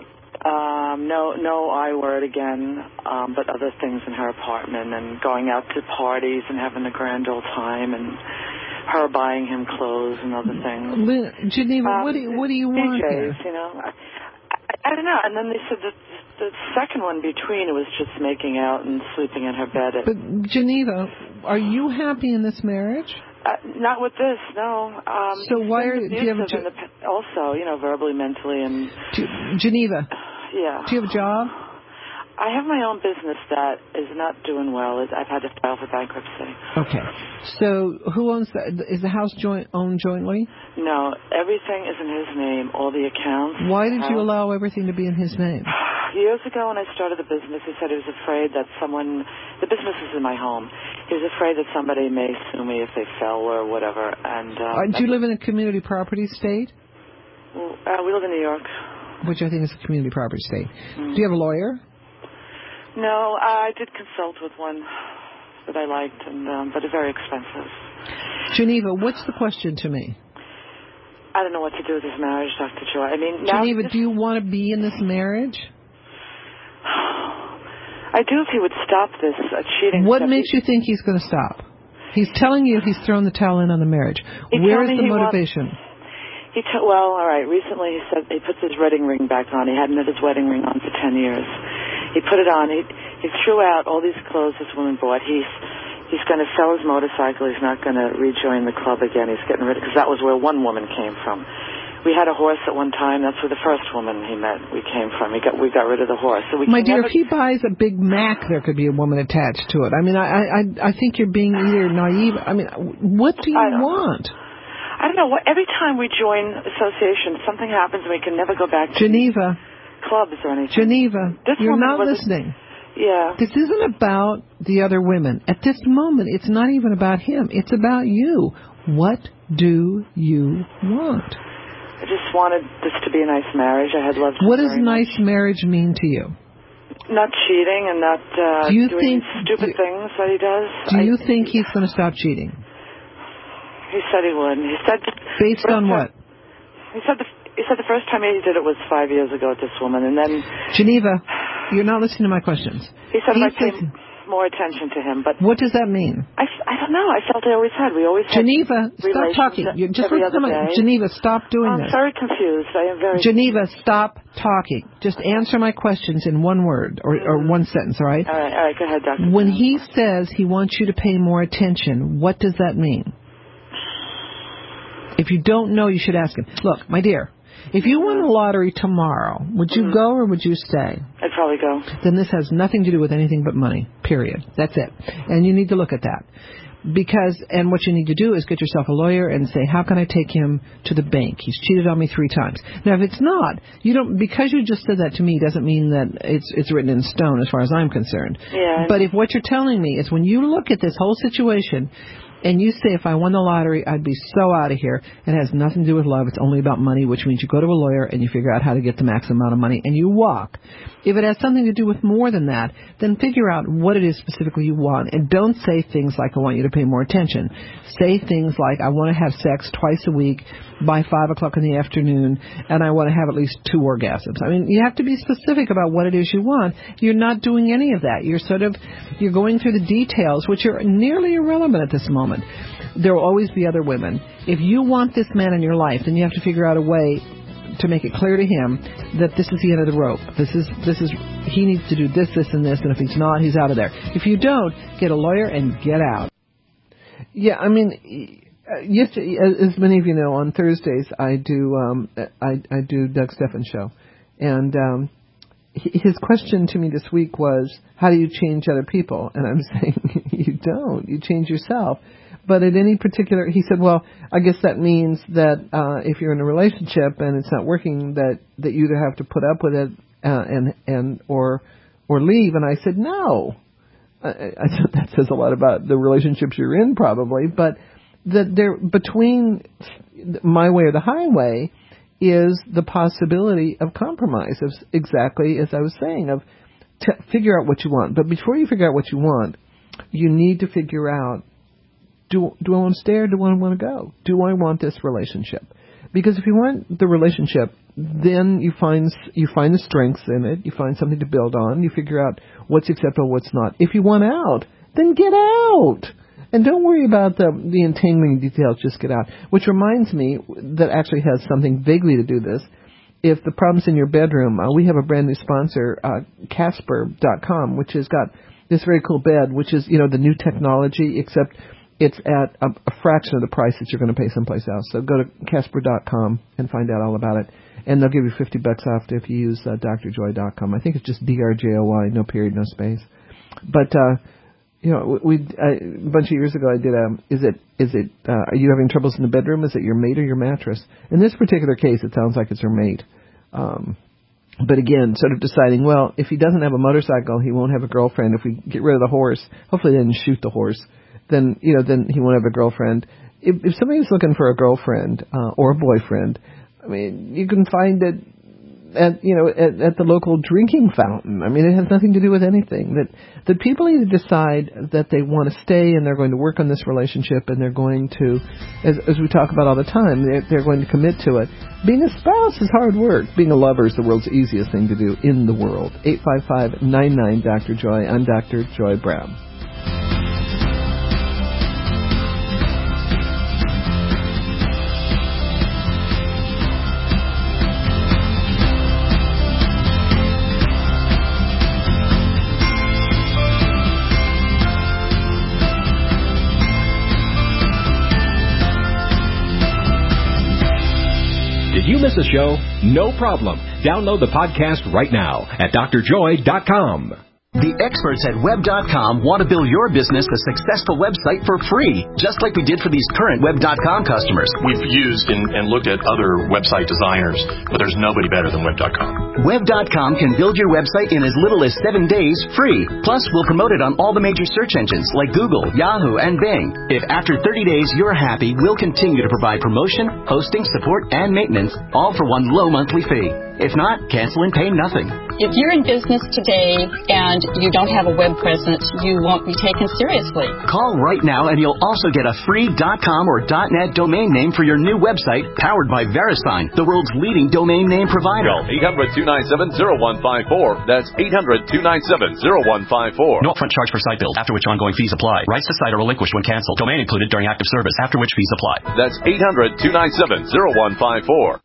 no I word again, but other things in her apartment and going out to parties and having a grand old time and her buying him clothes and other things. Geneva, what do you want DJs, here? I don't know. And then they said that the second one between, it was just making out and sleeping in her bed. But Geneva, are you happy in this marriage? Not with this, no. So why do you have also, verbally, mentally, and Geneva? Yeah. Do you have a job? I have my own business that is not doing well. I've had to file for bankruptcy. Okay. So who owns that? Is the house owned jointly? No, everything is in his name, all the accounts. Why did you allow everything to be in his name? Years ago when I started the business, he said he was afraid that the business is in my home. He was afraid that somebody may sue me if they fell or whatever. And do you live in a community property state? We live in New York. Which I think is a community property state. Do you have a lawyer? No, I did consult with one that I liked, but it's very expensive. Geneva, what's the question to me? I don't know what to do with this marriage, Dr. Joy. I mean, Geneva, do you want to be in this marriage? I do if he would stop this cheating. What makes you think he's going to stop? He's telling you he's thrown the towel in on the marriage. Where's the motivation? Well, all right. Recently, he said he puts his wedding ring back on. He hadn't had his wedding ring on for 10 years. He put it on. He threw out all these clothes this woman bought. He's going to sell his motorcycle. He's not going to rejoin the club again. He's getting rid of, because that was where one woman came from. We had a horse at one time. That's where the first woman he met we came from. We got rid of the horse. So my dear, if he buys a Big Mac, there could be a woman attached to it. I mean, I think you're being either naive. I mean, what do you want? I don't know. Every time we join associations, something happens and we can never go back to Geneva. Clubs or anything. Geneva, you're not listening. Yeah. This isn't about the other women. At this moment, it's not even about him. It's about you. What do you want? I just wanted this to be a nice marriage. I had loved him. What does nice marriage mean to you? Not cheating and not doing stupid things that he does. Do you think he's going to stop cheating? He said he would. He said based on what? He said the first time he did it was 5 years ago with this woman, and then Geneva, you're not listening to my questions. He said I paid more attention to him, but what does that mean? I don't know. I felt I always had. We always had Geneva, stop talking. Just listen to my Geneva, stop doing this. I'm very confused. I am very Geneva, stop talking. Just answer my questions in one word or one sentence, all right? All right, go ahead, Doctor. When he says he wants you to pay more attention, what does that mean? If you don't know, you should ask him. Look, my dear, if you won the lottery tomorrow, would you go or would you stay? I'd probably go. Then this has nothing to do with anything but money, period. That's it. And you need to look at that. And what you need to do is get yourself a lawyer and say, how can I take him to the bank? He's cheated on me 3 times. Now, if it's not, because you just said that to me doesn't mean that it's written in stone as far as I'm concerned. Yeah. But if what you're telling me is when you look at this whole situation and you say, if I won the lottery, I'd be so out of here. It has nothing to do with love. It's only about money, which means you go to a lawyer and you figure out how to get the maximum amount of money and you walk. If it has something to do with more than that, then figure out what it is specifically you want. And don't say things like, I want you to pay more attention. Say things like, I want to have sex twice a week by 5 o'clock in the afternoon, and I want to have at least 2 orgasms. I mean, you have to be specific about what it is you want. You're not doing any of that. You're going through the details, which are nearly irrelevant at this moment. There will always be other women. If you want this man in your life, then you have to figure out a way to make it clear to him that this is the end of the rope. He needs to do this, this, and this, and if he's not, he's out of there. If you don't, get a lawyer and get out. Yeah, I mean, as many of you know, on Thursdays I do Doug Stephan's show, and his question to me this week was, how do you change other people? And I'm saying, you don't. You change yourself. But at any particular, he said, well, I guess that means that if you're in a relationship and it's not working, that you either have to put up with it or leave. And I said, no. I said, that says a lot about the relationships you're in, probably. But that there, between my way or the highway, is the possibility of compromise, of exactly as I was saying, of figure out what you want. But before you figure out what you want, you need to figure out, do I want to stay or do I want to go? Do I want this relationship? Because if you want the relationship, then you find the strengths in it. You find something to build on. You figure out what's acceptable, what's not. If you want out, then get out. And don't worry about the entangling details. Just get out. Which reminds me that actually has something vaguely to do this. If the problem's in your bedroom, we have a brand new sponsor, Casper.com, which has got this very cool bed, which is, the new technology, except it's at a fraction of the price that you're going to pay someplace else. So go to Casper.com and find out all about it. And they'll give you $50 off if you use drjoy.com. I think it's just DRJOY, no period, no space. But, a bunch of years ago I did are you having troubles in the bedroom? Is it your mate or your mattress? In this particular case, it sounds like it's her mate. But again, sort of deciding, well, if he doesn't have a motorcycle, he won't have a girlfriend. If we get rid of the horse, hopefully they didn't shoot the horse, then he won't have a girlfriend. If somebody's looking for a girlfriend or a boyfriend, I mean, you can find it at the local drinking fountain. I mean, it has nothing to do with anything. That people either decide that they want to stay and they're going to work on this relationship and they're going to, as we talk about all the time, they're going to commit to it. Being a spouse is hard work. Being a lover is the world's easiest thing to do in the world. 855-99-DR-JOY. I'm Dr. Joy Brown. Did you miss a show? No problem. Download the podcast right now at drjoy.com. The experts at Web.com want to build your business a successful website for free, just like we did for these current Web.com customers. We've used and looked at other website designers, but there's nobody better than Web.com. Web.com can build your website in as little as 7 days free. Plus, we'll promote it on all the major search engines like Google, Yahoo, and Bing. If after 30 days you're happy, we'll continue to provide promotion, hosting, support, and maintenance, all for one low monthly fee. If not, cancel and pay nothing. If you're in business today and you don't have a web presence, you won't be taken seriously. Call right now and you'll also get a free .com or .net domain name for your new website powered by VeriSign, the world's leading domain name provider. Call 800-297-0154. That's 800-297-0154. No upfront charge per site build, after which ongoing fees apply. Rights to site are relinquished when canceled. Domain included during active service, after which fees apply. That's 800-297-0154.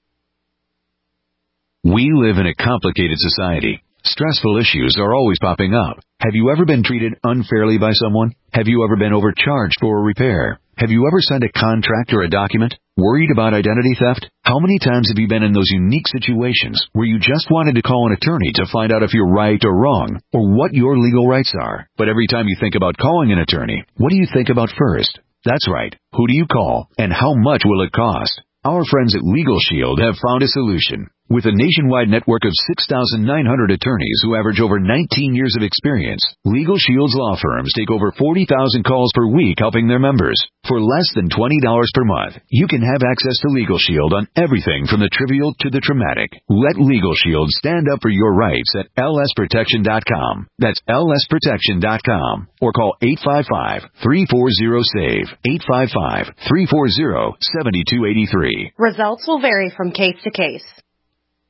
We live in a complicated society. Stressful issues are always popping up. Have you ever been treated unfairly by someone? Have you ever been overcharged for a repair? Have you ever signed a contract or a document? Worried about identity theft? How many times have you been in those unique situations where you just wanted to call an attorney to find out if you're right or wrong, or what your legal rights are? But every time you think about calling an attorney, what do you think about first? That's right. Who do you call, and how much will it cost? Our friends at Legal Shield have found a solution. With a nationwide network of 6,900 attorneys who average over 19 years of experience, Legal Shield's law firms take over 40,000 calls per week helping their members. For less than $20 per month, you can have access to Legal Shield on everything from the trivial to the traumatic. Let Legal Shield stand up for your rights at lsprotection.com. That's lsprotection.com. Or call 855-340-SAVE. 855-340-7283. Results will vary from case to case.